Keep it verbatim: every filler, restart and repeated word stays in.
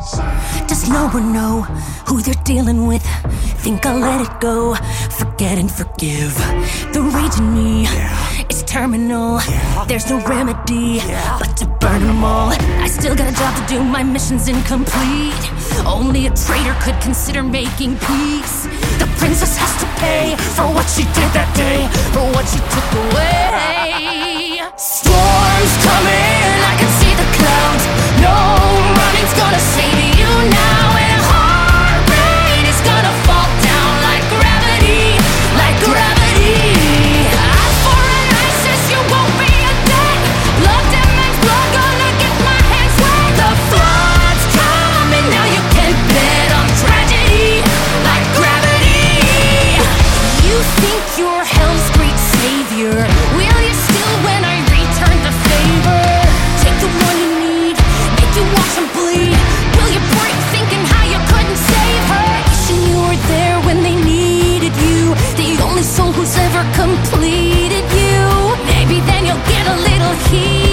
Does no one know who they're dealing with? Think I'll let it go, forget and forgive. The rage in me, Yeah. it's terminal. Yeah. There's no remedy Yeah. but to burn them all. I still got a job to do, my mission's incomplete. Only a traitor could consider making peace. The princess has to pay for what she did that day, for what she took away. Storms coming, I can see the clouds. No running's gonna save you now. And heart rate is gonna fall down like gravity, like gravity. Eye for an ISIS, you won't be a dead. Blood demon's blood, gonna get my hands wet. The flood's coming, now you can bet on tragedy, like gravity. You think you're hell's great savior? Will you still when I return the favor? Take the one you need, make you watch him bleed. Will you break thinking how you couldn't save her? Wishing you were there when they needed you, the only soul who's ever completed you. Maybe then you'll get a little heat.